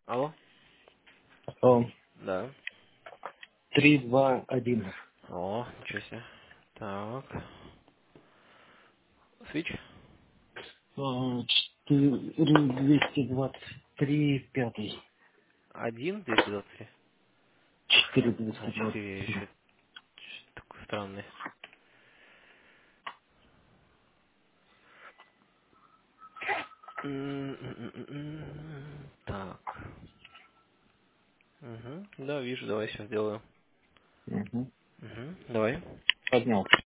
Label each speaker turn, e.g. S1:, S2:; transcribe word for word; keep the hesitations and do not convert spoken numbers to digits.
S1: Алло?
S2: О,
S1: Да.
S2: три, два, один.
S1: О, ничего себе. Так. Свич?
S2: О, четыре, двести двадцать три, пятый.
S1: Один, двести двадцать три.
S2: Четыре,
S1: А,
S2: двести двадцать
S1: четыре
S2: три.
S1: еще. Ч- Такой странный. М, м, м, м, м. Так. Угу. Да, вижу, давай сейчас сделаю.
S2: Угу.
S1: Угу. Давай.
S2: Поднял.